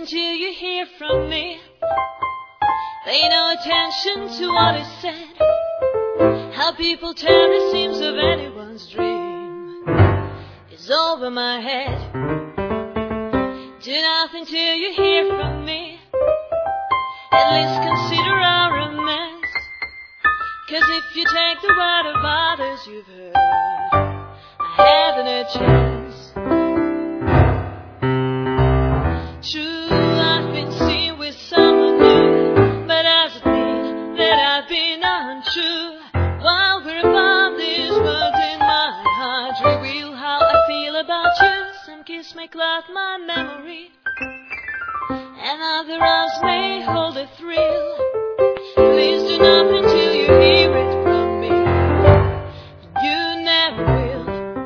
till you hear from me. Pay no attention to what is said. How people tell the seams of anyone's dream is over my head. Do nothing till you hear from me. At least consider our romance. 'Cause if you take the word of others you've heard, I haven't a chance. True, I've been seen with someone new, but doesn't mean that I've been untrue. While we're above these words in my heart, reveal how I feel about you. Some kiss may cloud my memory, and other arms may hold a thrill. Please do nothing till you hear it from me. You never will.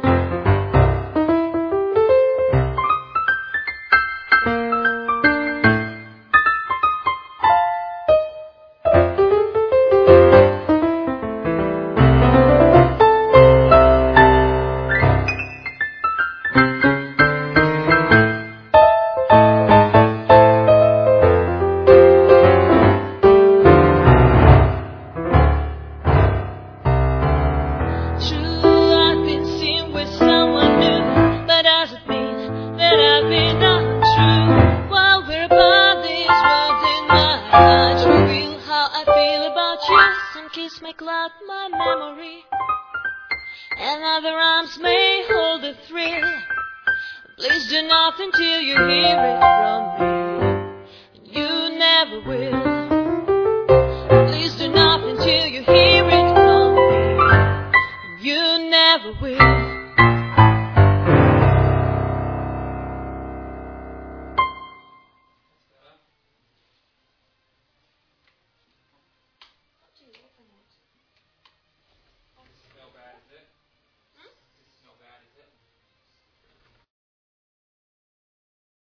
Kiss may cloud my memory, and other arms may hold a thrill. Please do nothing till you hear it from me. You never will. Please do nothing till you hear it from me. You never will.